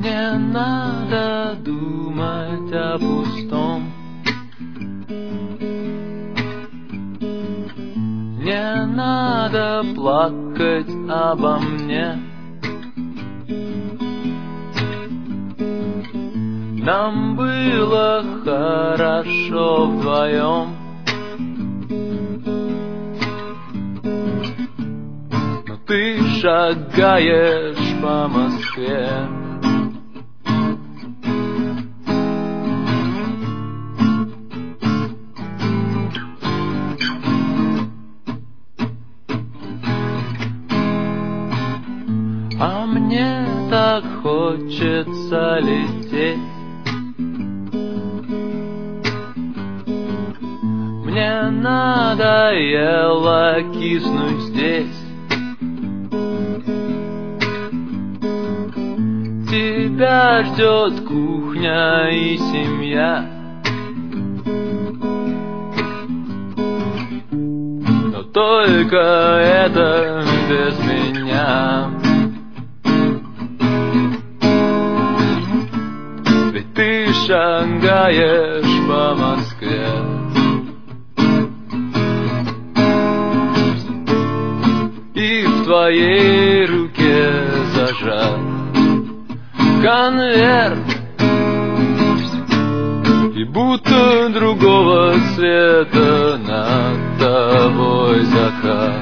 Не надо думать о пустом, не надо плакать обо мне. Нам было хорошо вдвоем, но ты шагаешь по Москве. А мне так хочется лететь. Мне надоело киснуть здесь. Тебя ждет кухня и семья, но только это без меня. Ведь ты шагаешь по Москве. И в твоей руке зажат конверт, и будто другого света над тобой закат.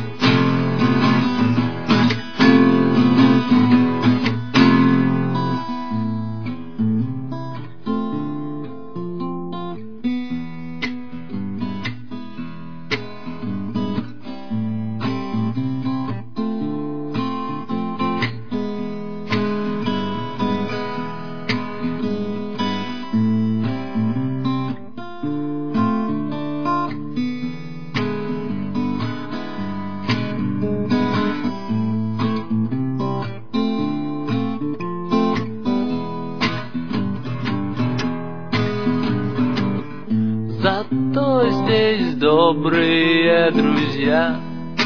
Зато здесь добрые друзья,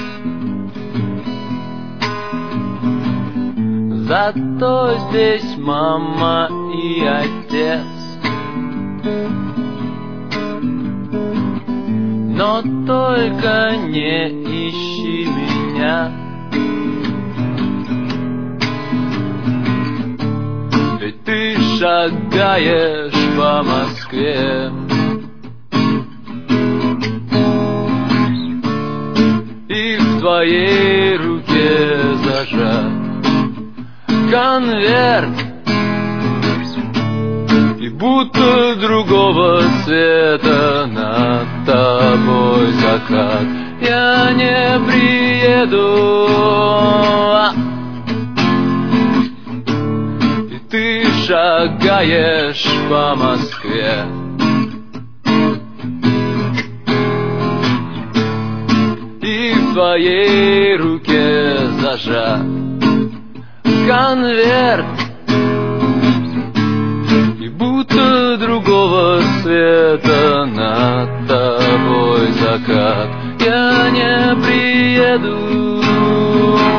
зато здесь мама и отец. Но только не ищи меня, ведь ты шагаешь по Москве. И в твоей руке зажат конверт, и будто другого цвета над тобой закат. Я не приеду, и ты шагаешь по Москве. И в твоей руке зажат конверт, и будто другого света над тобой закат. Я не приеду,